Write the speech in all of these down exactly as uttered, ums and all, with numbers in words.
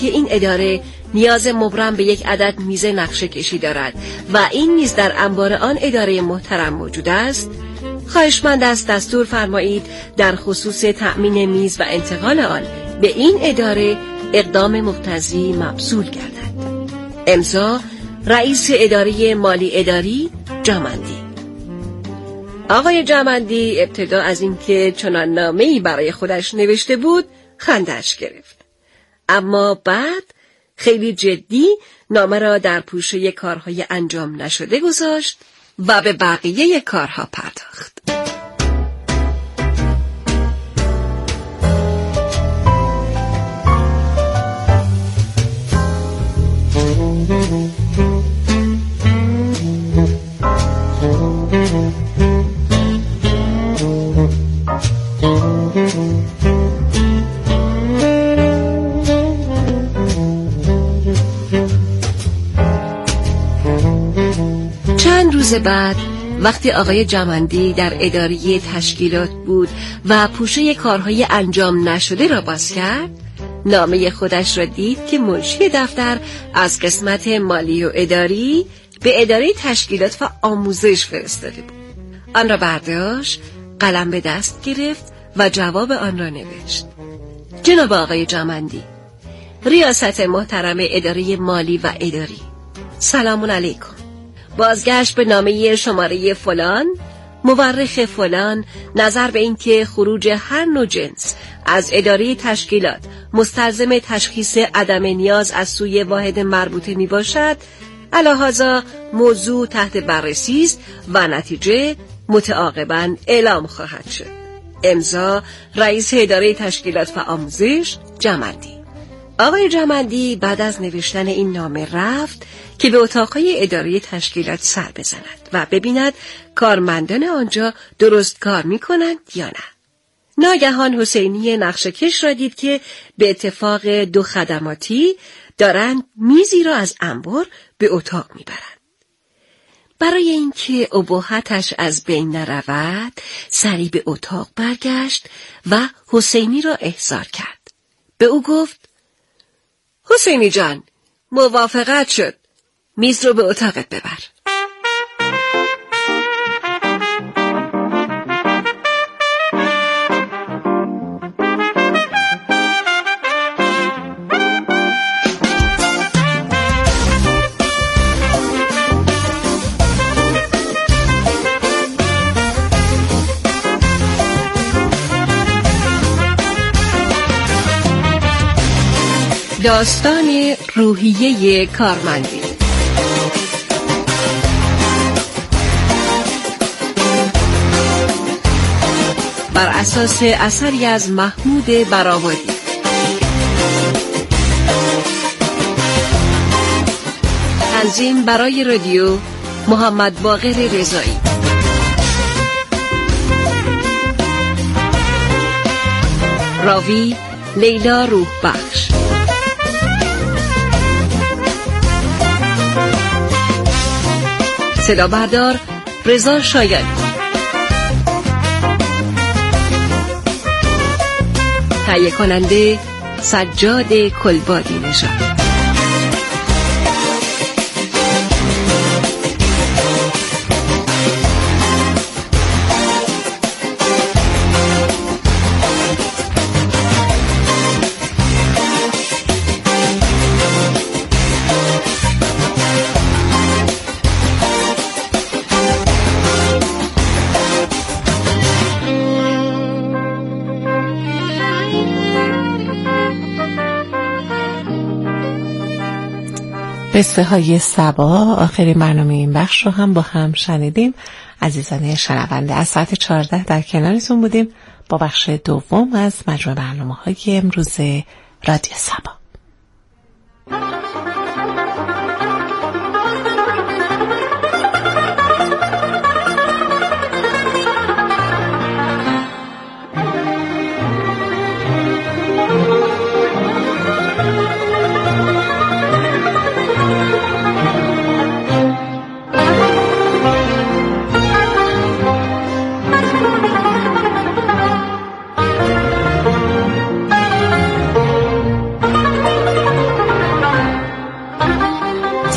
که این اداره نیاز مبرم به یک عدد میز نقشه کشی دارد و این میز در انبار آن اداره محترم موجود است، خواهشمند است دستور فرمایید در خصوص تأمین میز و انتقال آن به این اداره اقدام مقتضی مبذول گردد. امضا رئیس اداره مالی اداری جمندی. آقای جمندی ابتدا از اینکه چنان نامه‌ای برای خودش نوشته بود خندش گرفت، اما بعد خیلی جدی نامه را در پوشه کارهای انجام نشده گذاشت و به بقیه کارها پرداخت. چند روز بعد وقتی آقای جمندی در اداره تشکیلات بود و پوشه کارهای انجام نشده را باز کرد، نامه خودش را دید که منشی دفتر از قسمت مالی و اداری به اداره تشکیلات و آموزش فرستاده بود. آن را برداشت، قلم به دست گرفت و جواب آن را نوشت. جناب آقای جمندی، ریاست محترم اداره مالی و اداری، سلام علیکم. بازگشت به نامه شماره فلان، مورخ فلان، نظر به اینکه خروج هر نوع جنس از اداره تشکیلات مستلزم تشخیص عدم نیاز از سوی واحد مربوطه می باشد، علاهذا موضوع تحت بررسی است و نتیجه متعاقباً اعلام خواهد شد. امضا رئیس اداره تشکیلات و آموزش جمندی. آقای جمندی بعد از نوشتن این نامه رفت که به اتاقهای اداره تشکیلات سر بزند و ببیند کارمندان آنجا درست کار می کنند یا نه. ناگهان حسینی نقشه‌کش را دید که به اتفاق دو خدماتی دارند میزی را از انبار به اتاق می برند. برای اینکه اباحتش از بین نرود سری به اتاق برگشت و حسینی را احضار کرد. به او گفت: حسینی جان، موافقت شد، میز رو به اتاقت ببر. داستان روحیه کارمندی. بر اساس اثری از محمود برآوردی. تنظیم برای رادیو محمد باقر رضایی. راوی لیلا روح بخش. صدا بردار رضا شایانی. تهیه کننده سجاد کلبادی نژاد. قصه های صبا آخرین برنامه این بخش رو هم با هم شنیدیم. عزیزان شنونده، از ساعت چهارده در کنارتون بودیم با بخش دوم از مجموع برنامه های امروز رادیو صبا.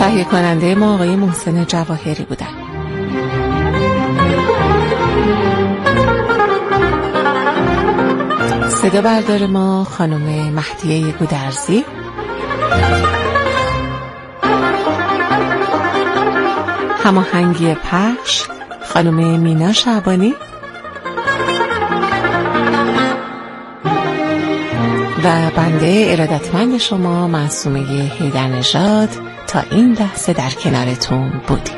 تهیه کننده ما آقای محسن جواهری بودن. صدا بردار ما خانم مهدیه گودرزی، هماهنگی پخش خانم مینا شعبانی و بنده ارادتمند شما معصومه حیدرنژاد تا این لحظه در کنارتون بودیم.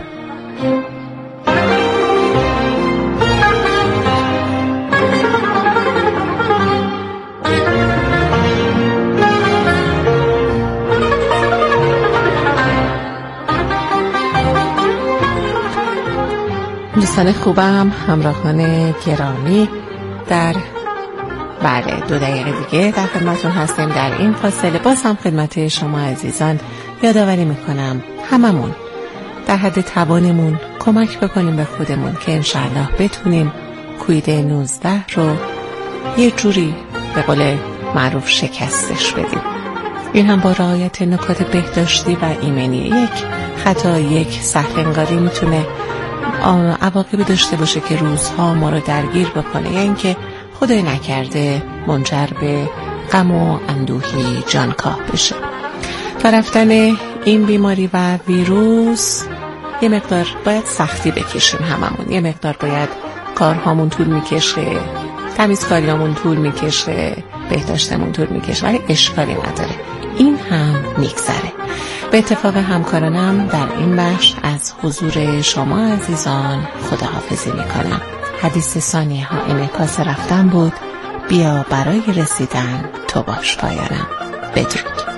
دوستان خوبم، همراهان گرامی، در بله دو دقیقه دیگه در خدمتون هستیم. در این فاصله باز هم خدمت شما عزیزان یادآوری میکنم هممون در حد توانمون کمک بکنیم به خودمون که انشالله بتونیم کوید نوزده رو یه جوری به قول معروف شکستش بدیم. این هم با رعایت نکات بهداشتی و ایمنی. یک خطا، یک سهل انگاری میتونه عواقبی داشته باشه که روزها ما رو درگیر بکنه، یا اینکه خدای نکرده منجر به غم و اندوهی جانکاه بشه. تا رفتن این بیماری و ویروس یه مقدار باید سختی بکشیم هممون، یه مقدار باید کارهامون طول میکشه، تمیزکاریامون طول میکشه، بهداشتمون طول میکشه، ولی اشکالی نداره، این هم میگذره. به اتفاق همکارانم در این بخش از حضور شما عزیزان خداحافظی میکنم. حدیث ثانیه ها انعکاس رفتن بود، بیا برای رسیدن تو باش پایانم. بدرود.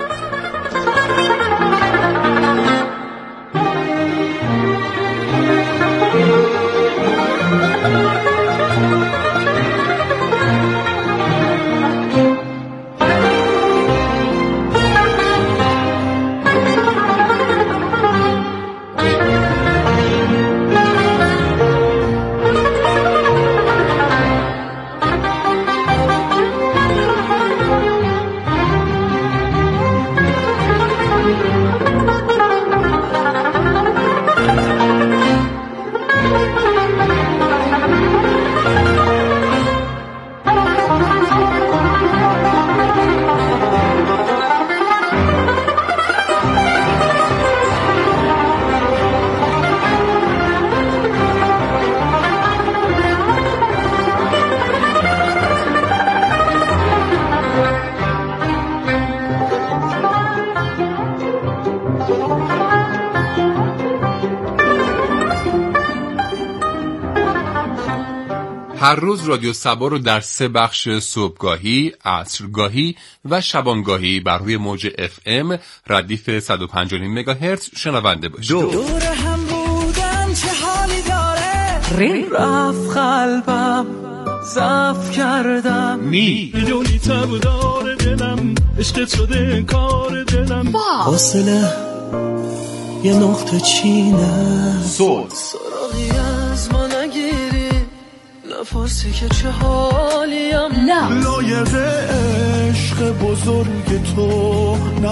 هر روز رادیو صبا رو در سه بخش صبحگاهی، عصرگاهی و شبانگاهی بر روی موج اف ام ردیف صد و پنج و نیم مگاهرتز شنونده باشید. دو. دور هم بودن چه حالی داره، رین رفت قلبم ضعف کردم، می میدونی تب داره دلم، عشقت شده کار دلم، فاصله یه نقطه چینه، صوت سراغی از ما نگیری، نفرسی که چه حالیم، لایق عشق بزرگ تو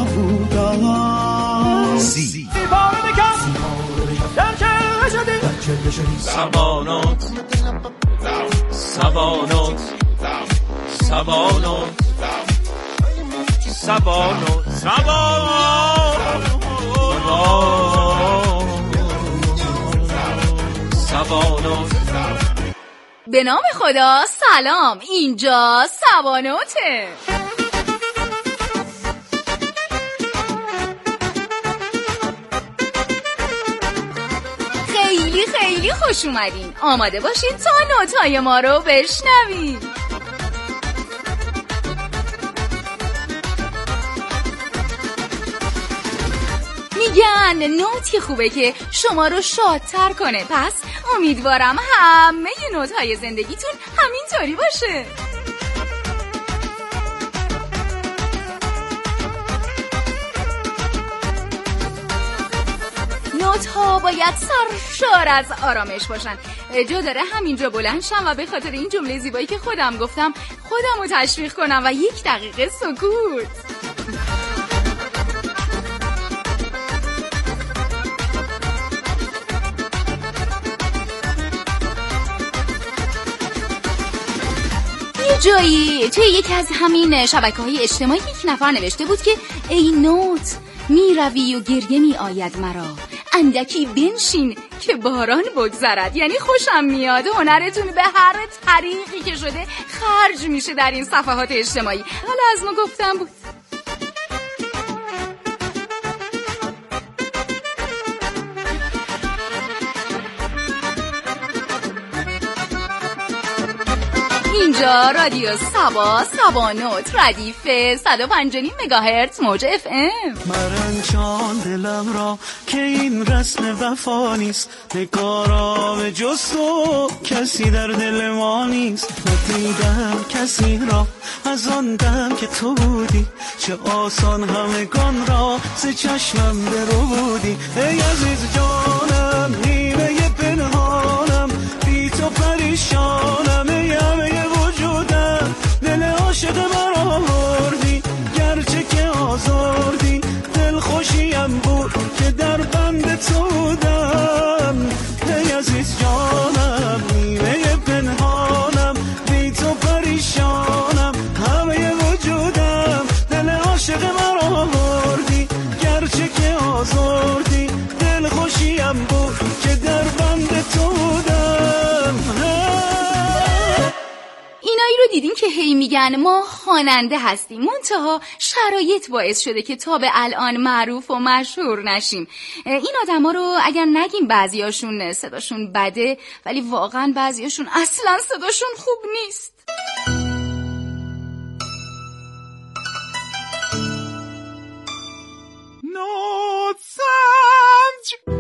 نبودم، سی بار بکن در چه شدی، سبانات سبانات سبانات سبانات سبانات. به نام خدا، سلام، اینجا سباناته. خیلی خیلی خوش اومدین. آماده باشین تا نوتای ما رو بشنوین. میگن نوتی خوبه که شما رو شادتر کنه، پس امیدوارم همه نوت‌های زندگیتون همینطوری باشه. نوت‌ها باید سرشار از آرامش باشن. جا داره همینجا بلند شم و به خاطر این جمله زیبایی که خودم گفتم خودم رو تشویق کنم و یک دقیقه سکوت. جایی توی یکی از همین شبکه‌های اجتماعی یک نفر نوشته بود که ای نوت می روی و گریه می آید مرا، اندکی بنشین که باران بگذرد. یعنی خوشم میاد هنرتون به هر طریقی که شده خرج میشه در این صفحات اجتماعی. حالا از ما گفتم بود. اینجا رادیو سبا سبا نوت ردیف صد و پنج و نیم مگاهرتز موج اف ام. مرنجان دلم را که این رسم وفا نیست، نگارا به جز تو کسی در دل ما نیست. ندیدم کسی را از آن دم که تو بودی، چه آسان همگان را ز چشمم درو بودی. ای عزیز جانم نیمه پنهانم، بی تو پریشانم، ای همه وجودم دل عاشق مرا بردی، گرچه که آزردی دل خوشیم بود که در بند تو بودم. ای عزیز جانم نیمه پنهانم، بی تو پریشانم، همه وجودم دل عاشق مرا بردی، گرچه که آزردی دل خوشیم بود که در بند تو بودم. اینایی رو دیدین که هی میگن ما خواننده هستیم، منتها شرایط باعث شده که تا به الان معروف و مشهور نشیم. این آدما رو اگر نگیم بعضیاشون صداشون بده، ولی واقعا بعضیاشون اصلا صداشون خوب نیست. نوت سنج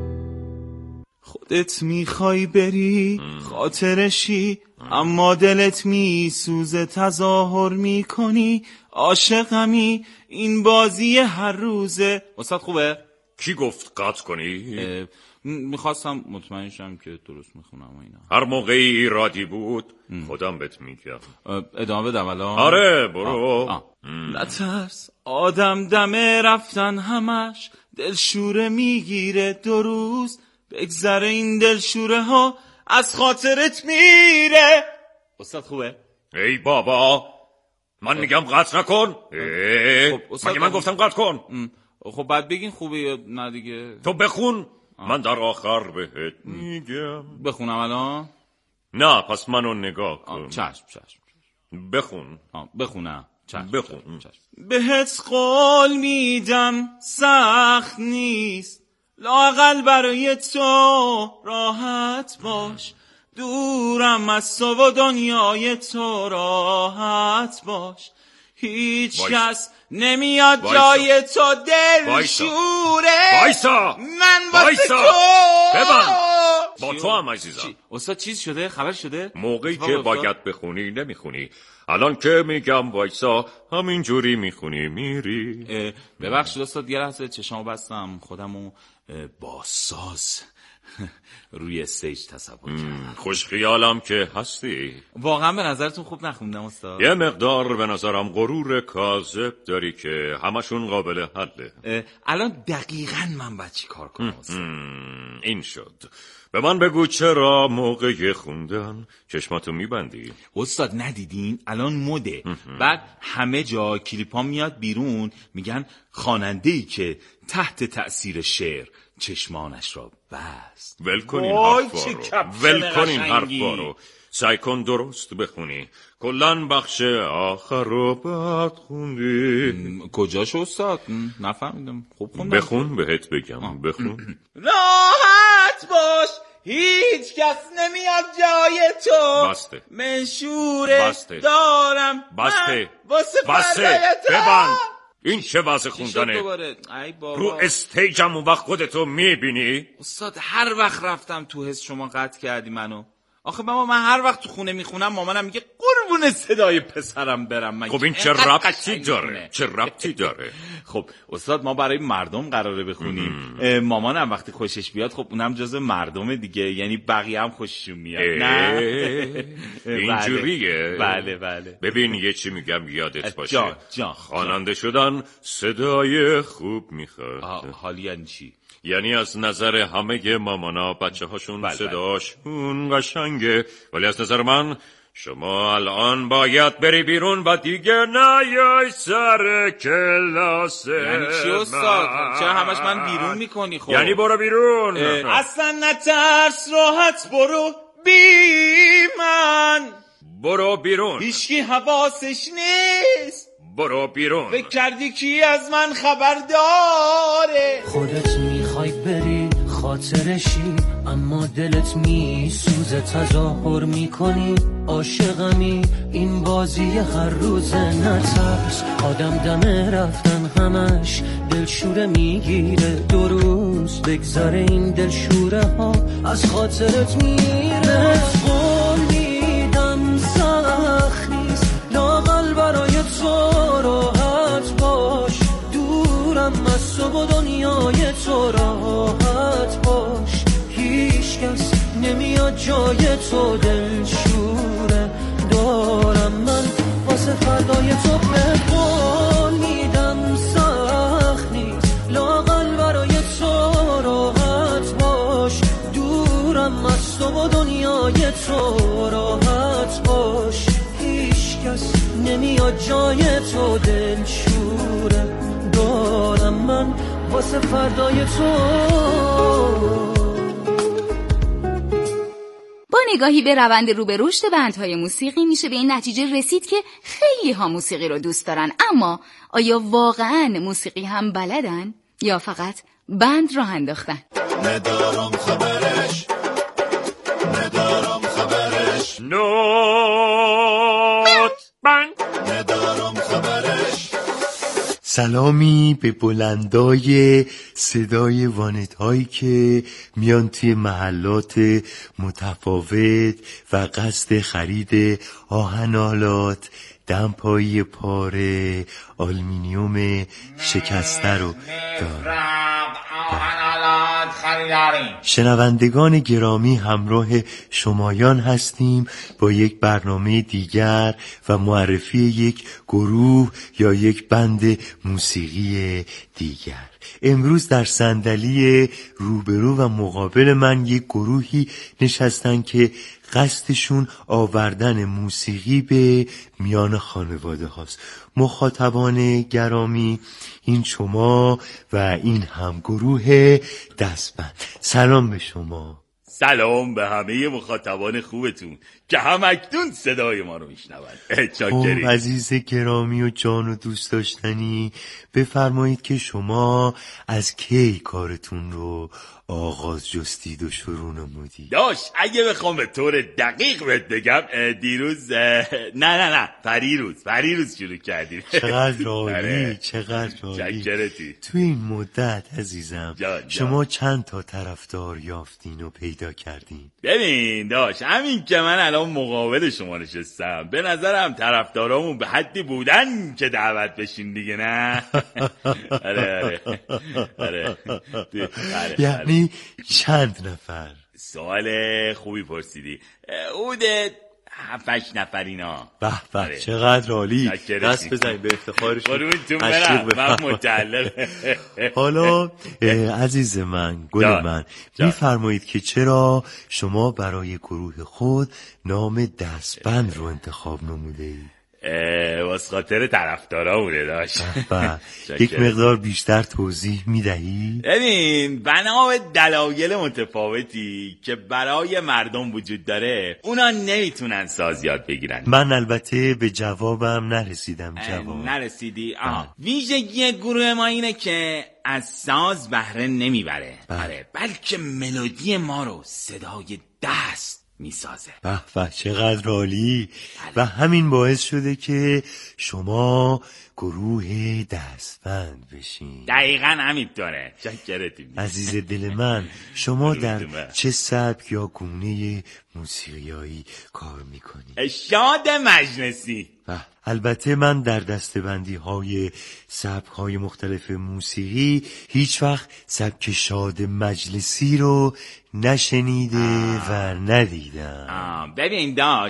خودت میخوای بری خاطرشی، اما دلت میسوزه تظاهر میکنی عاشقمی، این بازی هر روزه. استاد خوبه؟ کی گفت قطع کنی؟ میخواستم مطمئن شم که درست میخونم و اینا. هر موقعی ایرادی بود خودم بهت میگم. ادامه بدم الان؟ آره برو. نترس آدم دمه رفتن همش دلشوره میگیره، دو روز بگذره این دلشوره ها از خاطرت میره. استاد خوبه؟ ای بابا من میگم قطع نکن. خب مگه من گفتم قطع کن؟ خب بعد بگین خوبه یا نه دیگه. تو بخون آه. من در آخر بهت میگم. بخونم الان؟ نه پس منو نگاه کن. چشم چشم. بخون. آه. بخونم چشم. بخون چشم. بهت قول میدم سخت نیست، لااقل برای تو راحت باش، دورم از تو و دنیای تو راحت باش، هیچ کس نمیاد جای تو دلشوره. وایسا من واسه تو ببند. با تو هم عزیزم. استاد چیز شده؟ خبر شده؟ موقعی که باید بخونی نمیخونی، الان که میگم وایسا همینجوری میخونی میری. ببخشید استاد یه لحظه چشامو بستم، خودمو با ساز روی استیج تصور کردم. خوش خیالم که هستی. واقعا به نظرتون خوب نخوندم استاد؟ یه مقدار به نظرم غرور کاذب داری که همشون قابل حله. الان دقیقاً من باید چی کار کنم استاد؟ این شد. به من بگو چرا موقع خوندن چشماتو میبندی؟ استاد ندیدین الان مده، بعد همه جا کلیپا میاد بیرون میگن خواننده‌ای که تحت تأثیر شعر چشمانش را بست. ول کن این حرفا رو، ول کن این حرفا رو، سعی کن درست بخونی. کلن بخش آخر رو بعد خوندی. کجاش استاد؟ نفهمیدم. خوب خوندم. بخون بهت بگم. آه. بخون. راحت باش هیچ کس نمیاد جای تو. بسته. منشوره بسته. دارم بسته. واسه بسته. ببند. این چه وضع خوندنه؟ رو استیجم اون وقت خودتو میبینی؟ استاد هر وقت رفتم تو حس شما قطع کردی منو. آخه بابا من هر وقت تو خونه میخونم مامانم میگه قربون صدای پسرم برم. خب این چه ربطی داره؟ چه ربطی داره؟ خب استاد ما برای مردم قراره بخونیم. مامانم وقتی خوشش بیاد خب اونم جزو مردم دیگه، یعنی بقیه هم خوششون میاد. نه اینجوریه؟ بله بله. ببین یه چی میگم یادت باشه. جان جان. خواننده شدن صدای خوب میخواد. حالی یعنی چی؟ یعنی از نظر همه مامانا بچه هاشون بل صداشون بل. قشنگه، ولی از نظر من شما الان باید بری بیرون و دیگه نیای سر کلاس. یعنی چی استاد؟ چرا همش من بیرون میکنی؟ خب یعنی برو بیرون. اصلا نترس، راحت برو بی من. برو بیرون. هیچکی حواسش نیست. برو بیرون. فکر کردی کی از من خبر داره؟ خودت میخوای بری خاطرشی، اما دلت میسوزه، تظاهر میکنی عاشقمی. این بازی هر روز نترس، آدم دم رفتن همش دلشوره میگیره. دو روز بگذره این دلشوره ها از خاطرت میره. قول میدم سخت نیست، لااقل برای تو راحت باش. دورم از تو و دنیای تو راحت باش. هیچ کس نمیاد جای تو دلشوره دارم من واسه فردای تو. به قول میدم سخت نیست، لااقل برای تو راحت باش. دورم از تو و دنیای تو راحت باش. هیچ کس نمیاد جای تو دلشوره دارم من واسه فردای تو. با نگاهی به روند رو به رشد بندهای موسیقی میشه به این نتیجه رسید که خیلی ها موسیقی رو دوست دارن، اما آیا واقعاً موسیقی هم بلدن یا فقط بند راه انداختن؟ ندارم خبرش، ندارم خبرش، نوت بند، ندارم خبرش. سلامی به بلندای صدای وانت هایی که میان توی محلات متفاوت و قصد خرید آهن‌آلات، دمپایی پاره، آلومینیوم شکسته رو دارم. شنوندگان گرامی، همراه شمایان هستیم با یک برنامه دیگر و معرفی یک گروه یا یک بند موسیقی دیگر. امروز در صندلی روبرو و مقابل من یک گروهی نشستن که قصدشون آوردن موسیقی به میان خانواده هاست. مخاطبان گرامی، این شما و این هم گروه دستبند. سلام به شما. سلام به همه مخاطبان خوبتون که هم اکنون صدای ما رو میشنوند. خب عزیز گرامی و جان و دوست داشتنی، بفرمایید که شما از کی کارتون رو آغاز جستید و شروع نمودید؟ داش اگه بخوام به طور دقیق بهت بگم، دیروز نه نه نه پریروز پریروز شروع کردیم. چقدر عالی، چقدر عالی. تو این مدت عزیزم جان جان. شما چند تا طرفدار یافتین و پیدا کردین؟ ببین داش، همین که من الان مقابل شما نشستم، به نظرم طرفدارامون به حدی بودن که دعوت بشین دیگه، نه؟ آره آره آره. یعنی چند نفر؟ سوال خوبی پرسیدی. حدود هفت نفر اینا. به به، چقدر عالی. دست بزنید به افتخارشون. قربونتون برم، من متعلق. حالا عزیز من، گل من، میفرمایید که چرا شما برای گروه خود نام دستبند رو انتخاب نمودید؟ واسه خاطر طرفدارامونه داشت. یک مقدار بیشتر توضیح میدهی؟ ببین، بنا به دلایل متفاوتی که برای مردم وجود داره، اونا نمیتونن ساز یاد بگیرن. من البته به جوابم نرسیدم. جواب نرسیدی؟ آه. ویژگی گروه ما اینه که از ساز بهره نمیبره، آره، بلکه ملودی ما رو صدای دست میسازه. به به، چقدر عالی. و همین باعث شده که شما گروه دستبند بشین. دقیقاً همینطوره. شکرتیم عزیز دل من. شما در چه سبک یا گونه موسیقیایی کار میکنی؟ شاد مجلسی. البته من در دستبندی های سبک های مختلف موسیقی هیچ وقت سبک شاد مجلسی رو نشنیده آه. و ندیدم. آه. ببین داشت،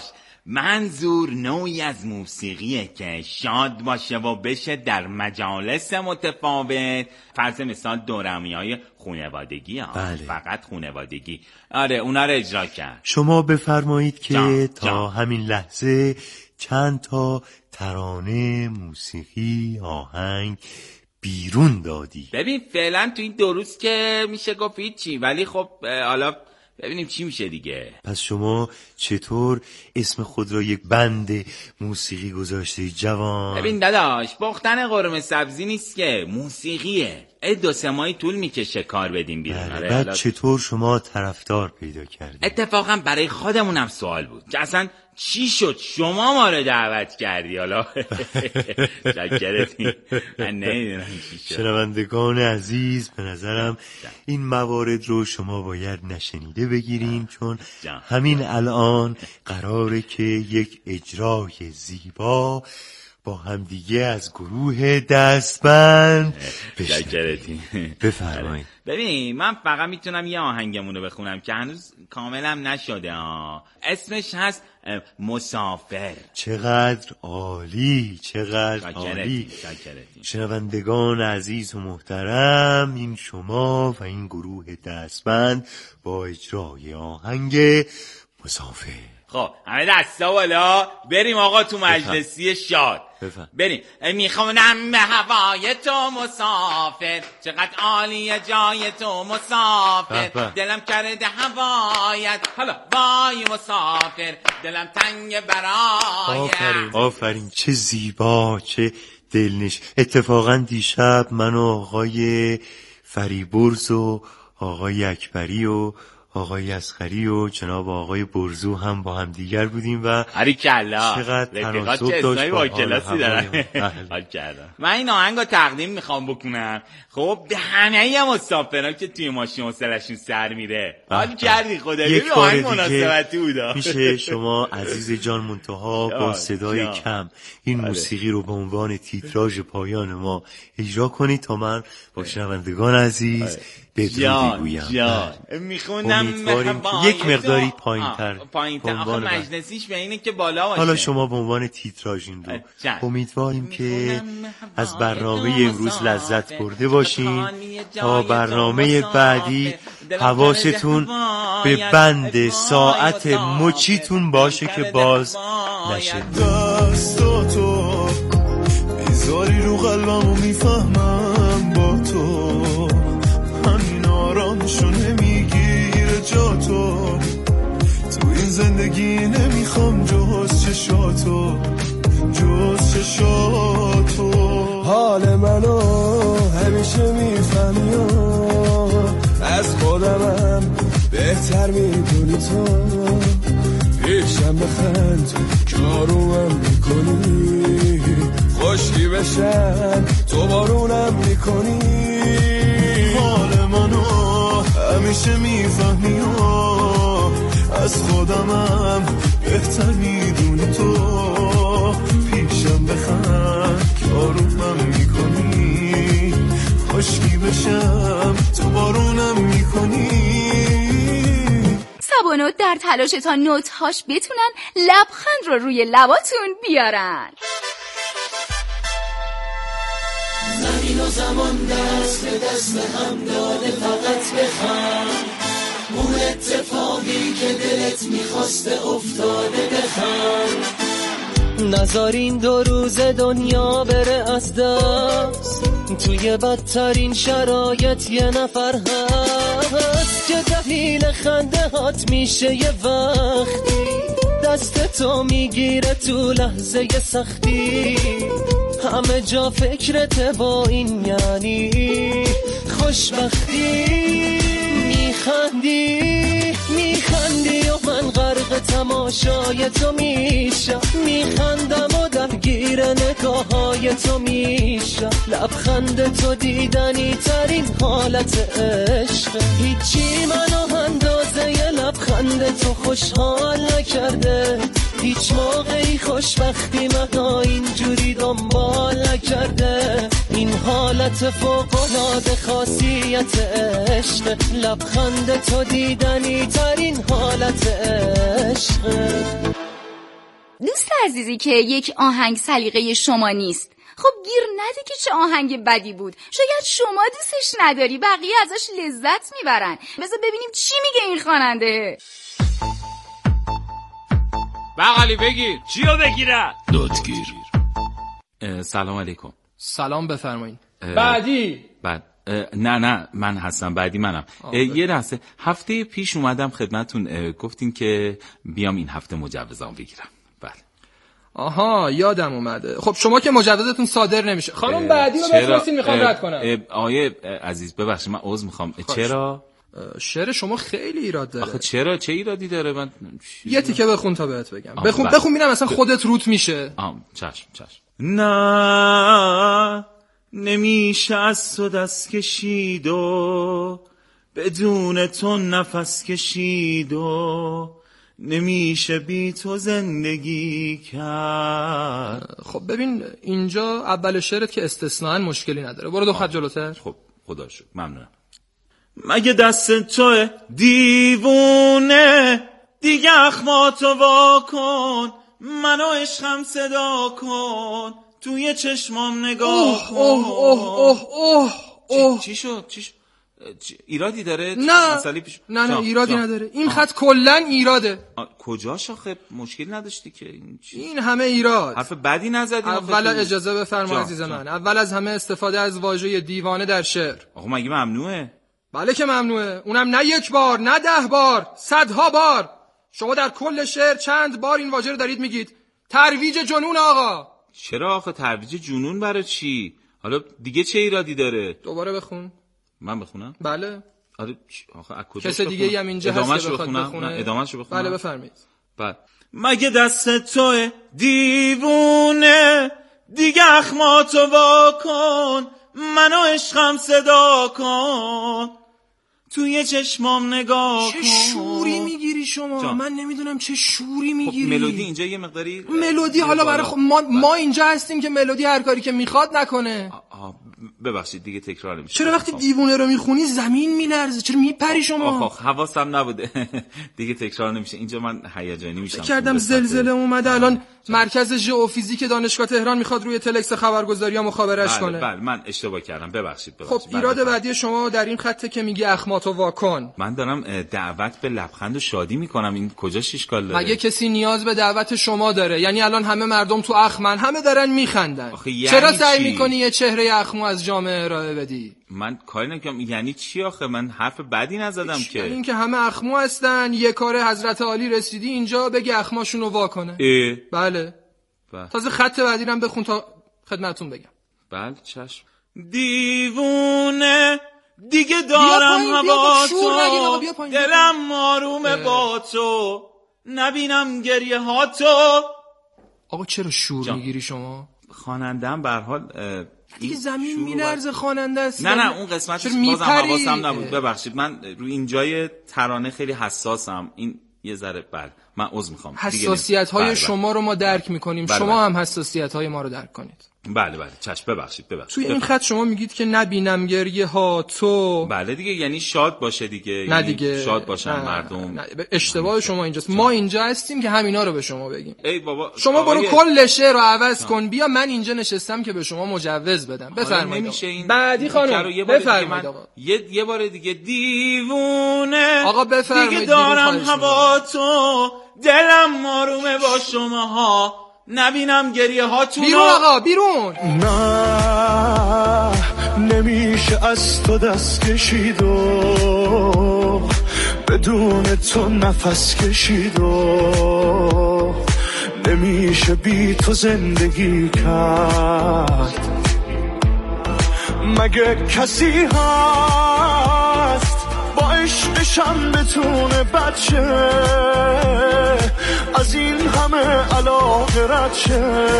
منظور نوعی از موسیقیه که شاد باشه و بشه در مجالس متفاوت، فرض مثال دورمیای خانوادگی ها. بله. فقط خانوادگی. آره اونا رو اجرا کرد. شما بفرمایید که جان. تا جان. همین لحظه چند تا ترانه، موسیقی، آهنگ بیرون دادی. ببین فعلا تو این دو روز که میشه گفت هیچی، ولی خب حالا ببینیم چی میشه دیگه. پس شما چطور اسم خود را یک بند موسیقی گذاشته جوان؟ ببین داداش، پختن قرمه سبزی نیست که، موسیقیه. دو سه ماهی طول میکشه کار بدیم بیرون. بله. بعد چطور شما طرفدار پیدا کردید؟ اتفاقا برای خودمونم سوال بود که اصلا چی شد شما ما رو دعوت کردی؟ حالا شکرتیم، من نمیدونم چی شد. شنوندگان عزیز، به نظرم این موارد رو شما باید نشنیده بگیرین، چون همین الان قراره که یک اجرای زیبا با همدیگه از گروه دستبند بشنویم. بفرمایید. ببین من فقط میتونم یه آهنگمونو بخونم که هنوز کاملم نشده ها. اسمش هست مسافر. چقدر عالی، چقدر عالی. شنوندگان عزیز و محترم، این شما و این گروه دستبند با اجرای آهنگ مسافر. خب همه دستا بالا، بریم آقا تو مجلسی شاد. بفهم. بریم. میخونم به هوای تو مسافر، چقدر عالیه جای تو مسافر، بفهم. دلم کرده هوایت، حالا وای مسافر، دلم تنگ برای. آفرین آفرین، چه زیبا، چه دلنش. اتفاقا دیشب من و آقای فریبرز و آقای اکبری و آقای اصغری و جناب آقای برزو هم با هم دیگر بودیم و هریکلا چقدر تناسب داشت با کلاسی دارن. حال کردم. من این آهنگو تقدیم میخوام بکنم خب به همه مسافران که توی ماشین حوصله‌شون سر میره. حال کردی خدایی، ببین آهنگ مناسبتی بودا. میشه شما عزیز جان منتها با صدای کم این موسیقی رو به عنوان تیتراژ پایان ما اجرا کنید تا من با شنوندگان عزیز بدرودی گویم. جان میخونم یک مقداری پایین‌تر پایین‌تر آخه مجلسیش به اینه که بالا باشه. حالا شما به عنوان تیتراژ این رو امیدواریم که از برنامه امروز لذت برده باشین. تا برنامه بعدی حواستون به بند ساعت مچیتون باشه که باز نشه. دستاتو میذاری رو قلبمو، میفهمم با تو همین آرامشو نمیگیره جا تو. تو این زندگی نمیخوام جز چشاتو، جز چشاتو. حال منو همیشه میفهمی، از خودمم بهتر میدونی تو. پیشم بخند کارومم میکنی، خوشی بشن تو بارونم میکنی. حال منو همیشه میفهمی، از خودمم بهتر میدونی تو. پیشم بخند کارومم میکنی، خوشی بشم تو بارونم میکنی. سبا نوت در تلاش تا نوت‌هاش بتونن لبخند رو روی لباتون بیارن. زمین و زمان دست به دست هم داده، فقط بخند. اون اتفاقی که دلت میخواسته افتاده، بخند. نذارین دو روز دنیا بره از دست، توی بدترین شرایط یه نفر هست که دلیل خنده هات میشه یه وقتی دست تو میگیره تو لحظه سختی. همه جا فکرته با این یعنی خوشبختی. میخندی میخندی و من غرق تماشای تو میشم، میخندم و درگیر نگاه های تو میشم. لبخند تو دیدنی ترین حالت عشق، هیچی منو اندازه ی لبخند تو خوشحال نکرده. هیچ موقعی خوشبختی منو اینجوری دنبال نکرده. این حالت فوق‌العاده خاصیت عشق، لبخند تو دیدنی ترین حالت عشق. دوست عزیزی که یک آهنگ سلیقه شما نیست، خب گیر نده که چه آهنگ بدی بود. شاید شما دوستش نداری، بقیه ازش لذت میبرن. بذار ببینیم چی میگه این خواننده. بغلی بگیر. چیو بگیرم؟ دادگیر. سلام علیکم. سلام بفرمایید. بعدی. بعد نه نه من هستم، بعدی منم. یه لحظه، هفته پیش اومدم خدمتون، گفتین که بیام این هفته مجوزام بگیرم. بله. آها یادم اومده. خب شما که مجوزتون صادر نمیشه. خانم بعدی رو بفرستین، میخوام رد کنم. آقای عزیز ببخشید من عذر میخوام. چرا؟ شعر شما خیلی ایراد داره. آخه چرا؟ چه ایرادی داره؟ من یه تیکه بخون تا بهت بگم. بخون بخون ببینم اصلا خودت روت میشه. آم چشم چشم. نه نمیشه از تو دست کشید و بدون تو نفس کشید و نمیشه بی تو زندگی کرد. خب ببین اینجا اول شعرت که استثناء مشکلی نداره. برو دو خط جلوتر. خب خدا شکر ممنونم. مگه دست توه دیوونه دیگه اخماتو وا کن، منو عشقم صدا کن، توی چشمام نگاه کن. اوه اوه اوه اوه اوه. چی شد؟ چی شد؟ ایرادی داره؟ نه پیش... نه نه ایرادی جا. نداره. این آه. خط کلن ایراده. کجاش آخه؟ مشکلی نداشتی که این چی؟ این همه ایراد. حرف بدی نزدی. اول اجازه بفرما عزیز من. اول از همه استفاده از واژه دیوانه در شعر. آخه مگه ممنوعه؟ بله که ممنوعه. اونم نه یک بار، نه ده بار، صدها بار. شما در کل شعر چند بار این واژه رو دارید میگید. ترویج جنون آقا. چرا آخه ترویج جنون برای چی؟ حالا دیگه چه ایرادی داره؟ دوباره بخون. من بخونم؟ بله. آره آخه از کجا کس دیگه ای هم اینجا هست که بخواد بخونه؟ ادامه‌شو بخونم. بله بفرمایید. بله. مگه دست توه دیوونه دیگه اخماتو وا کن، منو عشقم صدا کن، توی چشمام نگاه چه کن. چه شوری میگیری شما جان. من نمیدونم چه شوری میگیری. خب ملودی اینجا یه مقداری ملودی حالا برای خب ما, ما اینجا هستیم که ملودی هر کاری که میخواد نکنه. آه ببخشید دیگه تکرار نمیشه. چرا وقتی دیوونه رو میخونی زمین میلرزه؟ چرا میپری شما؟ آخ حواسم نبوده. دیگه تکرار نمیشه. اینجا من هیجانی میشم. کردم زلزله اومده الان. مرکز ژئوفیزیک دانشگاه تهران میخواد روی تلکس خبرگزاری‌ها مخابرهش بله، کنه. بله من اشتباه کردم ببخشید ببخشید. خب ایراد بعدی شما در این خطه که میگی اخماتو واکن. من دارم دعوت به لبخند و شادی میکنم. این کجاش اشکال داره؟ مگه کسی نیاز به دعوت شما داره؟ یعنی الان همه مردم تو اخمن، همه دارن میخندن. یعنی چرا سعی میکنی یه چهره اخمو از جامعه ارائه بدی؟ من کاری نمیکنم. یعنی چی آخه؟ من حرف بدی نزدم که. یعنی اینکه همه اخمو هستن، یه کار حضرت عالی رسیدی اینجا بگی اخماشونو واکنه. بله. بله. تازه خط بعدی رو بخون تا خدمتتون بگم. بله چشم. دیوونه دیگه دارم هوا تو، دلم آرومه با تو، نبینم گریه ها تو. آقا چرا شور میگیری شما؟ خواننده‌ام به هر حال دیگه زمین میلرزه خواننده است. نه نه اون قسمتش بازم حواسم نبود. ببخشید من روی این جای ترانه خیلی حساسم. این یه ذره بله من عذر میخوام. حساسیت های شما رو ما درک میکنیم. بله شما بله. هم حساسیت های ما رو درک کنید. بله بله چشم ببخشید ببخشید. توی این خط شما میگید که نبینم گریه ها تو. بله دیگه یعنی شاد باشه دیگه. نه دیگه شاد باشن نه مردم. نه اشتباه شما اینجاست. ما اینجا هستیم که همینا رو به شما بگیم. ای بابا شما برو کل شعر رو عوض کن بیا. من اینجا نشستم که به شما مجوز بدم. بفرمایید. بعدی خانم بفرمایید آقا. یه یه بار دیگه دیوونه آقا بفرمایید. دیگه دارم هوا تو، دلم آرومه با شماها، نبینم گریه هاتون. بیرون آقا بیرون. نه نمیشه از تو دست کشید و بدون تو نفس کشید و نمیشه بی تو زندگی کرد. مگه کسی هست با عشقشم بتونه بچه از این همه علاقه رد شه؟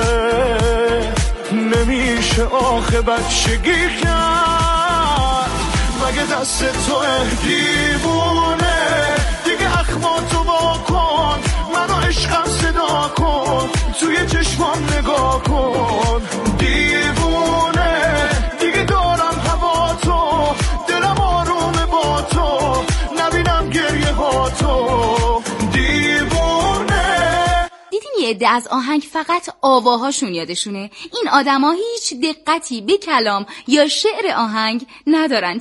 نمیشه آخه بچگی کرد. مگه دست تو دیوونه دیگه اخماتو واکن، منو عشقم صدا کن، توی چشمام نگاه کن. دیوونه دیگه دارم هوا تو، دلم آرومه با تو، نبینم گریه ها تو. دیوونه. دیدین یه عده از آهنگ فقط آواهاشون یادشونه. این آدما هیچ دقتی به کلام یا شعر آهنگ ندارن،